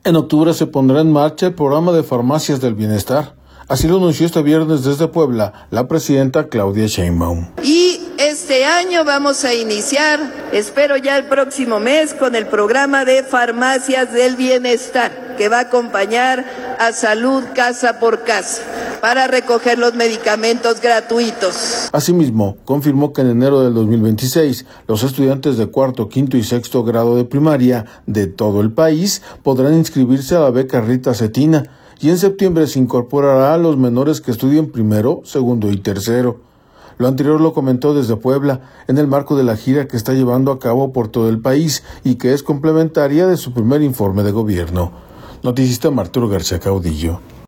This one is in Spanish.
En octubre se pondrá en marcha el programa de farmacias del bienestar. Así lo anunció este viernes desde Puebla la presidenta Claudia Sheinbaum. Y este año vamos a iniciar, espero ya el próximo mes, con el programa de farmacias del bienestar, que va a acompañar a salud casa por casa, para recoger los medicamentos gratuitos. Asimismo, confirmó que en enero del 2026, los estudiantes de cuarto, quinto y sexto grado de primaria de todo el país podrán inscribirse a la beca Rita Cetina, y en septiembre se incorporará a los menores que estudien primero, segundo y tercero. Lo anterior lo comentó desde Puebla, en el marco de la gira que está llevando a cabo por todo el país y que es complementaria de su primer informe de gobierno. Noticista Arturo García Caudillo.